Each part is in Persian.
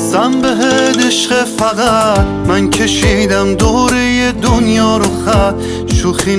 بستم بهت عشق، فقط من کشیدم دوره دنیا رو خط. شوخی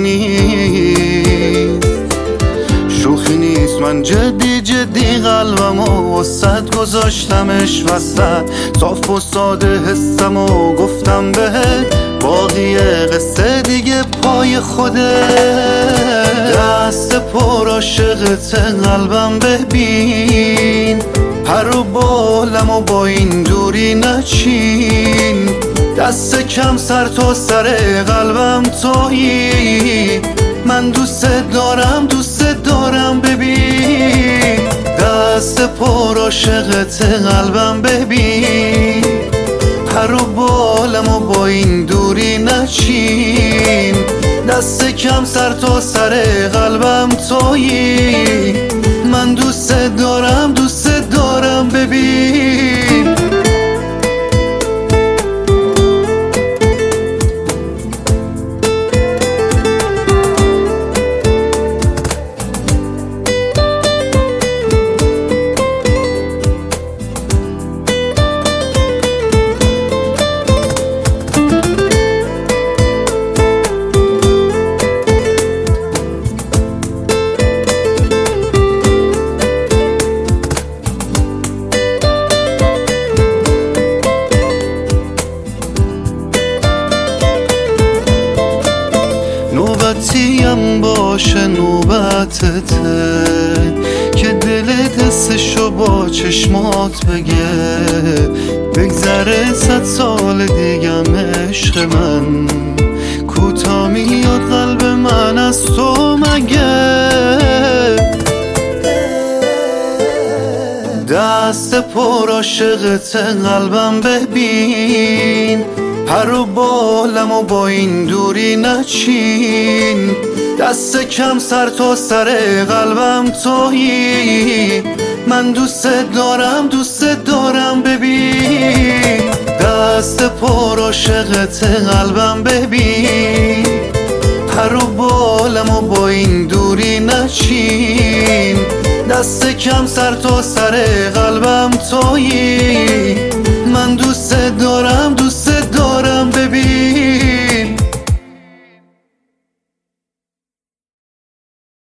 نیست من جدی قلبمو وسط گذاشتمش وسط. صاف و ساده حسمو گفتم بهت، باقی قصه دیگه پای خودت. دست پر عاشقت قلبم ببین، پر و بالم و با این دوری نچین. دست کم سر تا سر قلبم تویی، من دوست دارم ببین. دست پر عاشقت قلبم ببین، پر و بالم و با این دوری نچین. دست کم سر تا سر قلبم تویی، من دوست دارم ببین. نوبتیم باشه نوبتته، که دلت حسشو با چشمات بگه. بگذره 100 سال دیگم عشق من، کوتا میاد قلب من از تو مگه. دست پر عاشقت قلبم ببین، پر و بالم و با این دوری نچین. دست کم سر تا سر قلبم تویی، من دوست دارم ببین. دست پر عاشقت قلبم ببین، پر و بالم و با این دوری نچین. دست کم سر تا سر قلبم تویی، من دوست دارم ببین.